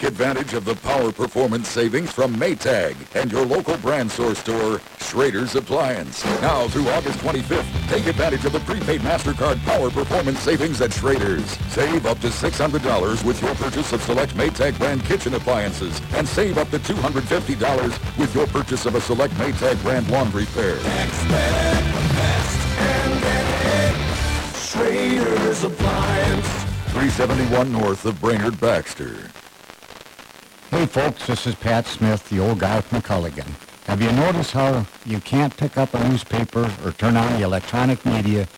advantage of the power performance savings from Maytag and your local brand source store, Schrader's Appliance. Now through August 25th, take advantage of the prepaid MasterCard power performance savings at Schrader's. Save up to $600 with your purchase of select Maytag brand kitchen appliances and save up to $250 with your purchase of a select Maytag brand laundry pair. Expect the best and get it. Schrader's Appliance. 371 north of Brainerd Baxter. Hey folks, this is Pat Smith, the old guy from Culligan. Have you noticed how you can't pick up a newspaper or turn on the electronic media